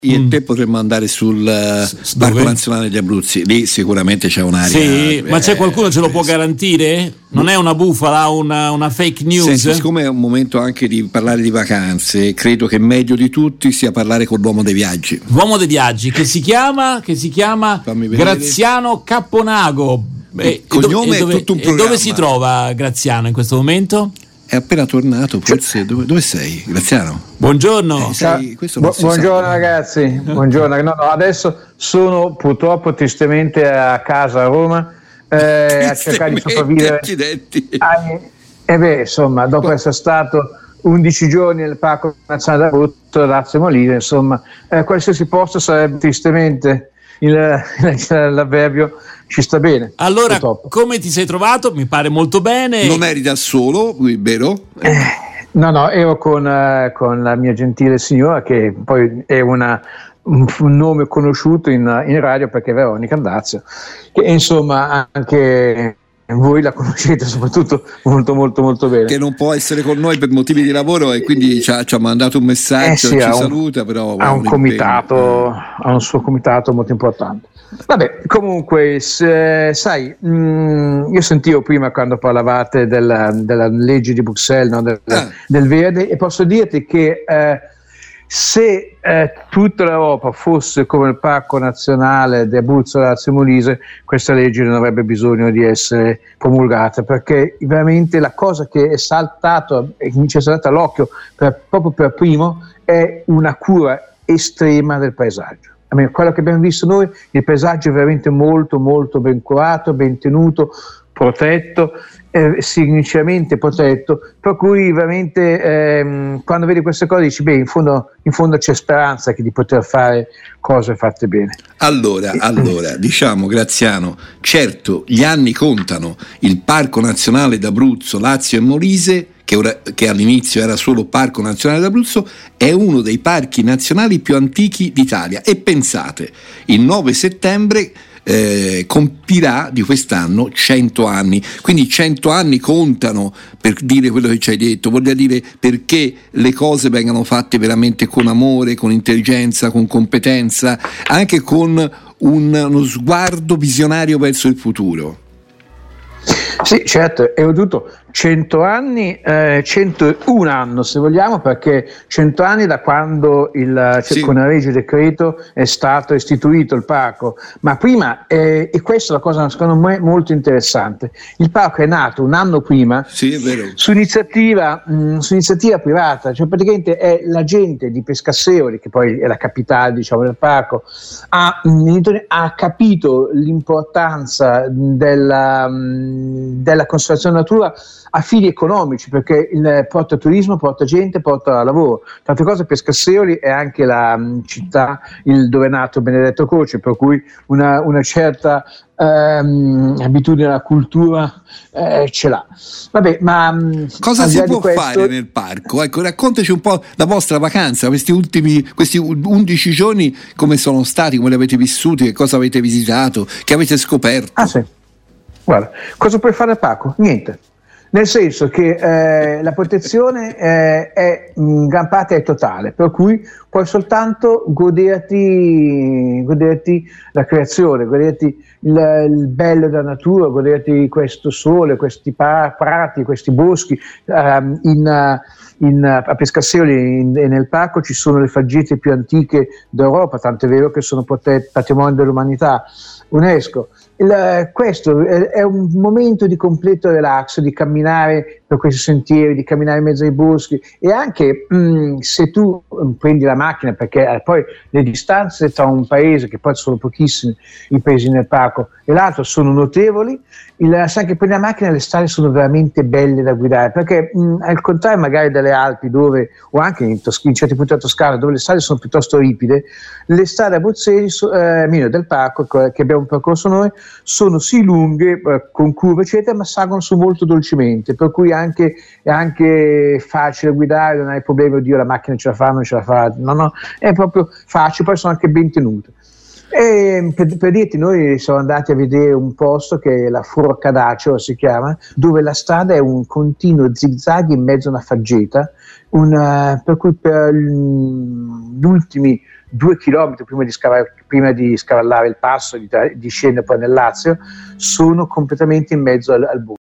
Io e te potremmo andare sul Parco Nazionale degli Abruzzi, lì sicuramente c'è un'area. Sì, ma c'è qualcuno che ce lo può garantire? Non è una bufala, una fake news? Senti, siccome è un momento anche di parlare di vacanze, credo che meglio di tutti sia parlare con l'uomo dei viaggi. L'uomo dei viaggi, che si chiama Graziano Capponago. Cognome è tutto un programma. Dove si trova Graziano in questo momento? È appena tornato, forse. Dove sei, Graziano? Buongiorno. Buongiorno ragazzi. Buongiorno. No, adesso sono purtroppo tristemente a casa a Roma a cercare di sopravvivere. Accidenti. Insomma, dopo essere stato 11 giorni nel Parco Nazionale d'Abruzzo, Lazio e Molise, insomma, qualsiasi posto sarebbe tristemente l'avverbio. Ci sta bene. Allora, come ti sei trovato? Mi pare molto bene. Non eri da solo, vero? No, ero con la mia gentile signora, che poi è un nome conosciuto in radio perché è Veronica Andazio, che insomma anche voi la conoscete soprattutto molto molto molto bene. Che non può essere con noi per motivi di lavoro e quindi ci ha mandato un messaggio, ci saluta, però ha un suo comitato molto importante. Vabbè, comunque sai, io sentivo prima quando parlavate della legge di Bruxelles, no, del verde, e posso dirti che se tutta l'Europa fosse come il Parco Nazionale di Abruzzo, Lazio e Molise, questa legge non avrebbe bisogno di essere promulgata, perché veramente la cosa che è saltata all'occhio proprio per primo è una cura estrema del paesaggio. Quello che abbiamo visto noi, il paesaggio è veramente molto molto ben curato, ben tenuto, protetto, significativamente protetto, per cui veramente quando vedi queste cose dici in fondo c'è speranza di poter fare cose fatte bene. Allora, diciamo, Graziano, certo gli anni contano. Il Parco Nazionale d'Abruzzo, Lazio e Molise, che all'inizio era solo Parco Nazionale d'Abruzzo, è uno dei parchi nazionali più antichi d'Italia, e pensate, il 9 settembre compirà di quest'anno 100 anni, quindi 100 anni contano per dire quello che ci hai detto, voglia dire perché le cose vengano fatte veramente con amore, con intelligenza, con competenza, anche con uno sguardo visionario verso il futuro. Sì, certo, è tutto 100 anni, 101 anno se vogliamo, perché 100 anni da quando con la legge decreto è stato istituito il parco, ma prima, e questa è la cosa secondo me molto interessante, il parco è nato un anno prima, sì, è vero, su iniziativa privata, cioè praticamente è la gente di Pescasseroli, che poi è la capitale del parco, ha capito l'importanza della conservazione della natura a fini economici, perché il porta turismo, porta gente, porta lavoro. Tante cose, Pescasseroli è anche la città dove è nato Benedetto Croce, per cui una certa abitudine alla cultura ce l'ha. Vabbè, ma cosa si può fare nel parco? Ecco, raccontaci un po' la vostra vacanza, questi 11 giorni, come sono stati, come li avete vissuti, che cosa avete visitato, che avete scoperto. Sì. Guarda, cosa puoi fare al parco? Niente. Nel senso che la protezione è in gran parte è totale, per cui puoi soltanto goderti la creazione, goderti il bello della natura, goderti questo sole, questi prati, questi boschi. A Pescasseroli e nel parco ci sono le faggete più antiche d'Europa, tanto è vero che sono patrimonio dell'umanità UNESCO. Questo è un momento di completo relax, di camminare per questi sentieri, di camminare in mezzo ai boschi, e anche se tu prendi la macchina, perché poi le distanze tra un paese, che poi sono pochissimi i paesi nel parco, e l'altro sono notevoli, se anche prendi la macchina le strade sono veramente belle da guidare, perché al contrario magari delle Alpi, dove, o anche in certi punti della Toscana, dove le strade sono piuttosto ripide, le strade abruzzesi del parco che abbiamo percorso noi sono sì lunghe, con curve eccetera, ma salgono su molto dolcemente, per cui è anche facile guidare, non hai problemi, oddio la macchina ce la fa, non ce la fa, no, è proprio facile, poi sono anche ben tenute. E per dirti, noi siamo andati a vedere un posto che è la Forcadaccio si chiama, dove la strada è un continuo zigzag in mezzo a una faggeta, per cui per gli ultimi 2 chilometri prima di scavallare il passo, di scendere poi nel Lazio, sono completamente in mezzo al bosco.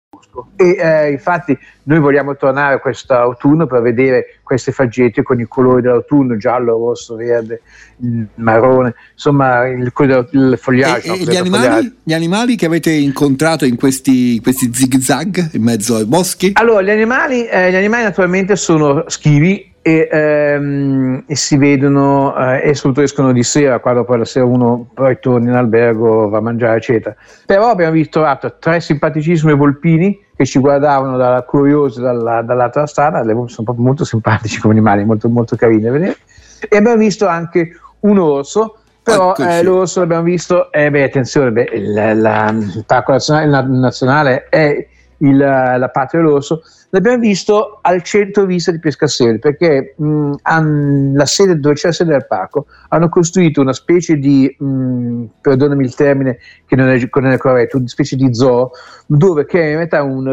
E infatti noi vogliamo tornare quest'autunno per vedere queste faggete con i colori dell'autunno, giallo, rosso, verde, marrone, insomma il fogliaggio. E gli animali che avete incontrato in questi zig-zag in mezzo ai boschi? Allora, gli animali naturalmente sono schivi e si vedono e soprattutto escono di sera, quando poi la sera uno poi torna in albergo, va a mangiare eccetera. Però abbiamo trovato 3 simpaticissimi volpini che ci guardavano curiosi dall'altra strada, sono proprio molto simpatici come animali, molto, molto carini da vedere. E abbiamo visto anche un orso, però l'orso l'abbiamo visto, attenzione, il parco nazionale è la patria dell'orso, l'abbiamo visto al centro vista di Pescasseroli, perché la sede dove c'è la sede del parco hanno costruito una specie di perdonami il termine che non è corretto, una specie di zoo dove che è in realtà un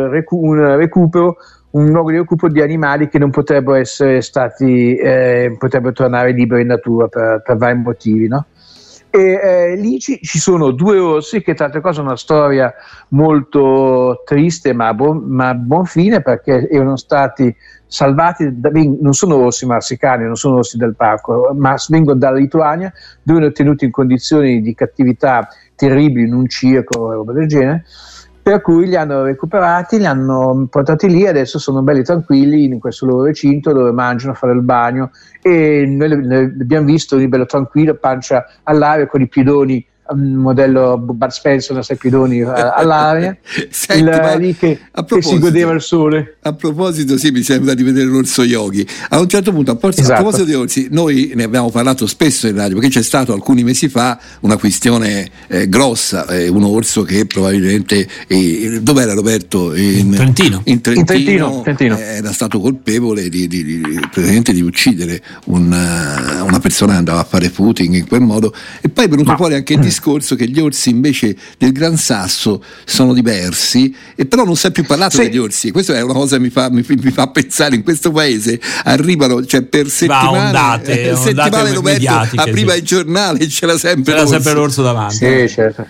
luogo di recupero di animali che non potrebbero essere stati potrebbero tornare liberi in natura per vari motivi, no? E lì ci sono 2 orsi che tra l'altro cosa è una storia molto triste ma buon fine, perché erano stati salvati non sono orsi marsicani, non sono orsi del parco, ma vengono dalla Lituania, dove erano tenuti in condizioni di cattività terribili in un circo o roba del genere, per cui li hanno recuperati, li hanno portati lì, adesso sono belli tranquilli in questo loro recinto dove mangiano, fanno il bagno, e noi li abbiamo visto lì bello tranquillo, pancia all'aria con i piedoni modello Bud Spencer, da 6 piedoni all'aria. Senti, lì che si godeva il sole. A proposito, sì, mi sembra di vedere l'orso Yogi. A un certo punto, a proposito di orsi, noi ne abbiamo parlato spesso in radio, perché c'è stato alcuni mesi fa una questione grossa, un orso che probabilmente dov'era Roberto? In Trentino. Era stato colpevole di uccidere una persona che andava a fare footing in quel modo, e poi è venuto fuori anche il discorso che gli orsi invece del Gran Sasso sono diversi, e però non si è più parlato degli orsi. Questa è una cosa che mi fa pensare, in questo paese arrivano, cioè per settimane Roberto apriva il giornale, c'era sempre l'orso davanti. Sì, certo.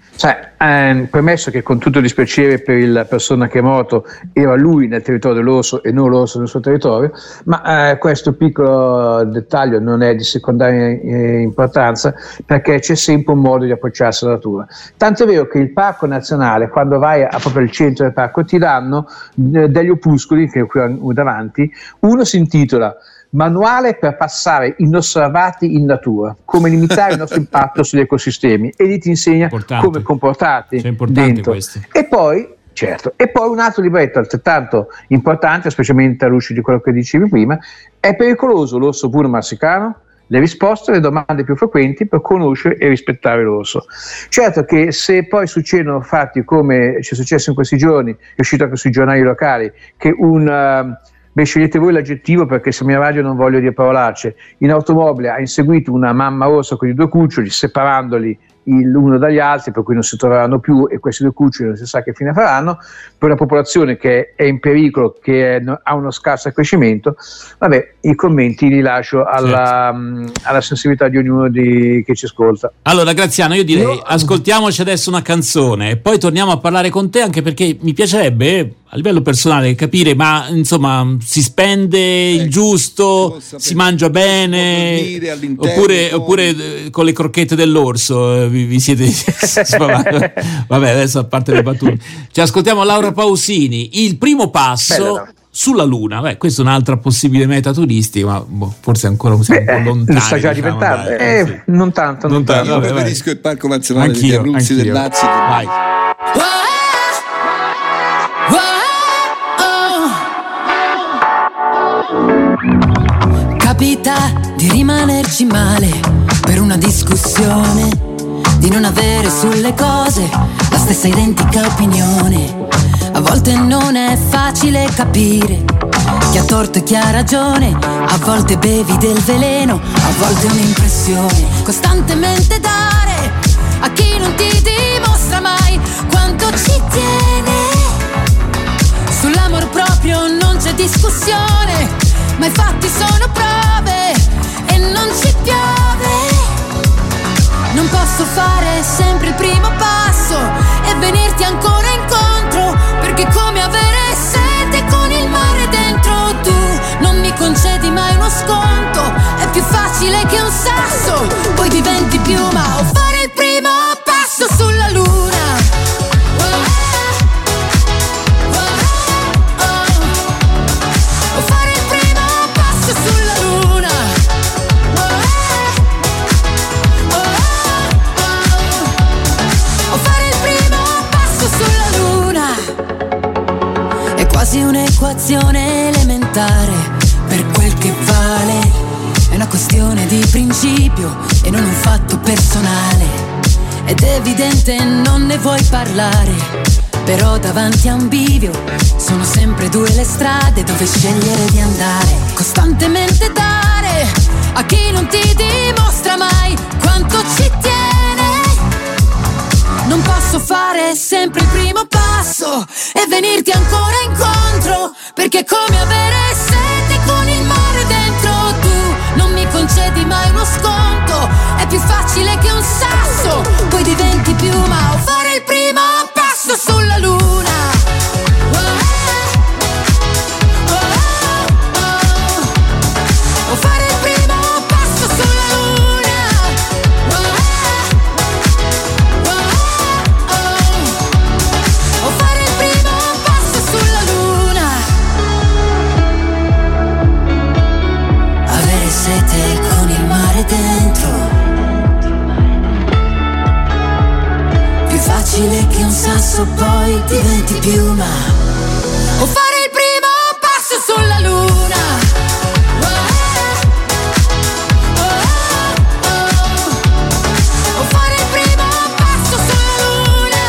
Premesso che con tutto il dispiacere per la persona che è morto, era lui nel territorio dell'orso e non l'orso nel suo territorio, ma questo piccolo dettaglio non è di secondaria importanza, perché c'è sempre un modo di approcciarsi alla natura. Tanto è vero che il parco nazionale, quando vai proprio al centro del parco, ti danno degli opuscoli che qui ho davanti. Uno si intitola Manuale per passare inosservati in natura, come limitare il nostro impatto sugli ecosistemi, e lì ti insegna come comportarti dentro. E poi un altro libretto altrettanto importante, specialmente alla luce di quello che dicevi prima: è pericoloso l'orso bruno marsicano? Le risposte alle domande più frequenti per conoscere e rispettare l'orso. Certo che se poi succedono fatti come ci è successo in questi giorni, è uscito anche sui giornali locali, che scegliete voi l'aggettivo, perché se mi arraggio non voglio dire parolacce, in automobile ha inseguito una mamma orsa con i 2 cuccioli, separandoli l'uno dagli altri, per cui non si troveranno più, e questi 2 cuccioli non si sa che fine faranno, per una popolazione che è in pericolo, che ha uno scarso accrescimento. Vabbè, i commenti li lascio alla sensibilità di ognuno che ci ascolta. Allora Graziano, io direi ascoltiamoci adesso una canzone e poi torniamo a parlare con te, anche perché mi piacerebbe a livello personale capire, ma insomma si spende il giusto, si mangia bene, oppure con le crocchette dell'orso vi siete vabbè, adesso a parte le battute, ci ascoltiamo Laura Pausini, Il primo passo sulla Luna. Questa è un'altra possibile meta turistica, ma forse ancora siamo un po' lontani. Sta già diventando non tanto. Io preferisco il Parco Nazionale degli Abruzzi del Lazio. Vai. Capita di rimanerci male per una discussione, di non avere sulle cose la stessa identica opinione. A volte non è facile capire chi ha torto e chi ha ragione, a volte bevi del veleno, a volte un'impressione. Costantemente dare a chi non ti dimostra mai quanto ci tiene. Sull'amor proprio non c'è discussione, ma i fatti sono prove e non ci piove. Non posso fare sempre il primo passo e venirti ancora incontro, perché è come avere sete con il mare dentro. Tu non mi concedi mai uno sconto, è più facile che un sasso, poi diventi piuma. O fare il primo passo sulla luna. O fare il primo passo sulla luna. O fare il primo passo sulla luna. È quasi un'equazione elementare, per quel che vale. È una questione di principio e non un fatto personale. Ed è evidente non ne vuoi parlare, però davanti a un bivio sono sempre due le strade dove scegliere di andare. Costantemente dare a chi non ti dimostra mai quanto ci tiene. Non posso fare sempre il primo passo e venirti ancora incontro, perché è come avere sete con il mare dentro. Tu non mi concedi mai uno sconto, è più facile che un sasso, poi diventi piuma. O fare il primo passo sulla luna. O fare il primo passo sulla luna. O fare il primo passo sulla luna. Avere sete con il mare dentro, più facile che un sasso, poi diventi piuma. O fare il primo passo sulla luna. O fare il primo passo sulla luna.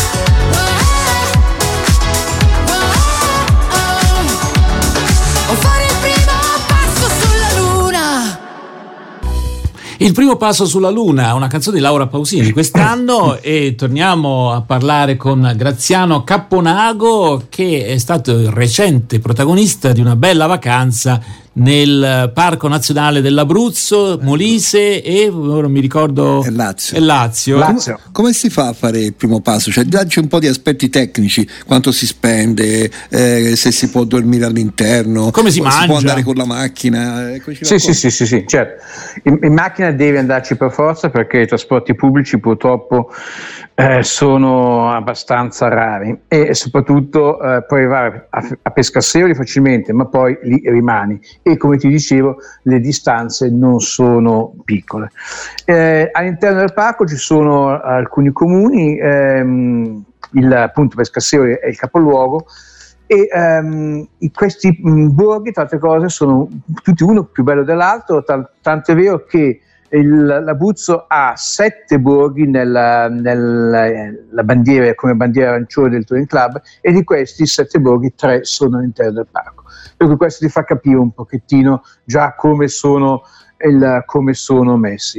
O fare il primo passo sulla luna. Il primo passo sulla luna, una canzone di Laura Pausini di quest'anno, e torniamo a parlare con Graziano Capponago, che è stato il recente protagonista di una bella vacanza nel Parco Nazionale dell'Abruzzo, Molise e ora mi ricordo Lazio. Come si fa a fare il primo passo? Cioè, dacci un po' di aspetti tecnici: quanto si spende, se si può dormire all'interno, come si mangia, si può andare con la macchina. Sì, certo. In macchina devi andarci per forza, perché i trasporti pubblici purtroppo sono abbastanza rari, e soprattutto puoi arrivare a Pescasseroli facilmente, ma poi lì rimani, e come ti dicevo le distanze non sono piccole. All'interno del parco ci sono alcuni comuni, appunto Pescasseroli è il capoluogo, e questi borghi, tra altre cose, sono tutti uno più bello dell'altro, tanto è vero che l'Abruzzo ha 7 borghi nella bandiera, come bandiera arancione del Touring Club, e di questi 7 borghi 3 sono all'interno del parco. Per cui questo ti fa capire un pochettino già come sono messi.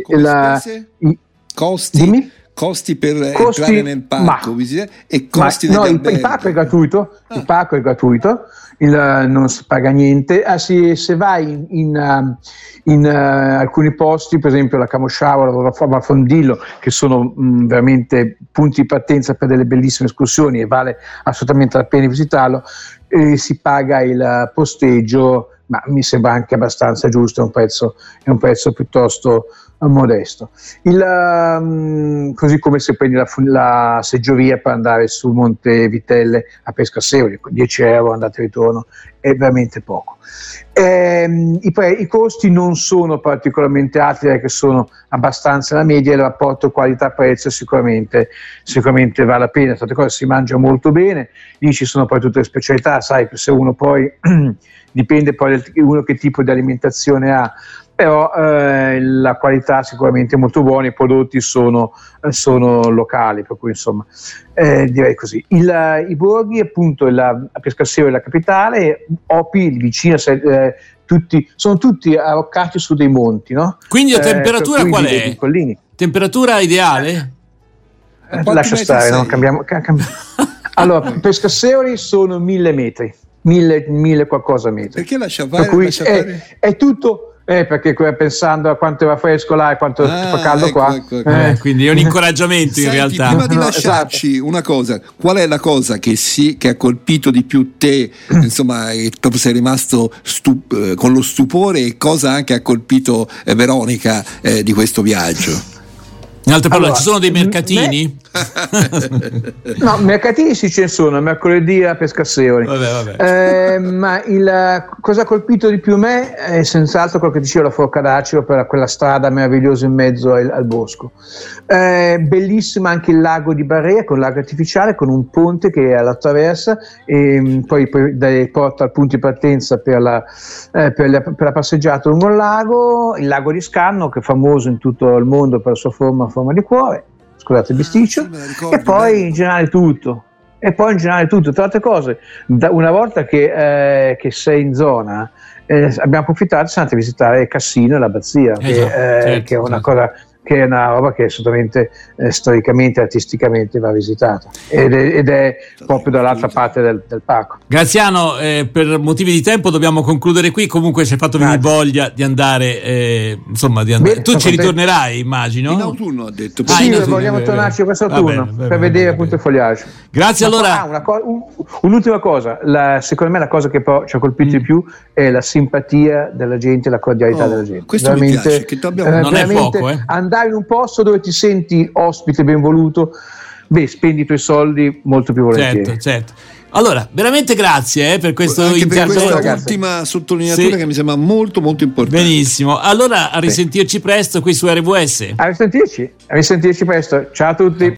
Costi? Costi per entrare nel parco, e costi degli alberghi. Il parco è gratuito, non si paga niente. Se vai in alcuni posti, per esempio la Camosciavola o la Fondillo, che sono veramente punti di partenza per delle bellissime escursioni, e vale assolutamente la pena visitarlo, si paga il posteggio, ma mi sembra anche abbastanza giusto, è un prezzo piuttosto modesto. Così come se prendi la seggiovia per andare su Monte Vitelle a Pescasseroli, 10 euro andata e ritorno, è veramente poco. I costi non sono particolarmente alti, perché sono abbastanza la media, e il rapporto qualità-prezzo sicuramente vale la pena. Tante cose, si mangia molto bene, lì ci sono poi tutte le specialità, sai che se uno poi dipende poi uno che tipo di alimentazione ha, però la qualità sicuramente è molto buona, i prodotti sono locali, per cui insomma direi così. I borghi, appunto, a Pescasseroli è la capitale, Opi vicino, sono tutti arroccati su dei monti, no? Quindi la temperatura qual è? Temperatura ideale? Lascia stare, non cambiamo. Allora, Pescasseroli sono 1000 metri, 1000 qualcosa metri. Perché lascia fare? È tutto perché pensando a quanto va fresco là e quanto fa caldo qua. Quindi è un incoramento in realtà. Prima di lasciarci, una cosa, qual è la cosa che ha colpito di più te, insomma, e proprio sei rimasto con lo stupore, e cosa anche ha colpito Veronica di questo viaggio? In altre parole, ci sono dei mercatini? No, mercatini sì, ce ne sono, mercoledì a Pescasseoli. Vabbè. Ma cosa ha colpito di più me è senz'altro quello che diceva la Forca d'Acero, per quella strada meravigliosa in mezzo al bosco. Bellissimo anche il lago di Barrea, con lago artificiale, con un ponte che l'attraversa e poi porta al punto di partenza per la passeggiata lungo il lago di Scanno, che è famoso in tutto il mondo per la sua forma di cuore, scusate il bisticcio, e poi in generale tutto. Tra altre cose, una volta che sei in zona, abbiamo approfittato, siamo andati a visitare Cassino e l'abbazia, che è una cosa, che è una roba che assolutamente storicamente e artisticamente va visitata, ed è proprio dall'altra parte del parco. Graziano, per motivi di tempo dobbiamo concludere qui. Comunque ci hai fatto venire voglia di andare, Bene, tu ci ritornerai, immagino. In autunno, ha detto. Sì, vogliamo tornarci questo autunno per vedere appunto il fogliaggio. Grazie. Allora, un'ultima cosa, secondo me la cosa che poi ci ha colpito di più è la simpatia della gente, la cordialità della gente. Questo veramente, mi piace, che non è poco, andare in un posto dove ti senti ospite, benvoluto, spendi i tuoi soldi molto più volentieri. Certo. Allora, veramente grazie per questo intervento. Per questa ultima sottolineatura che mi sembra molto molto importante. Benissimo, allora a risentirci presto qui su RWS. A risentirci presto, ciao a tutti.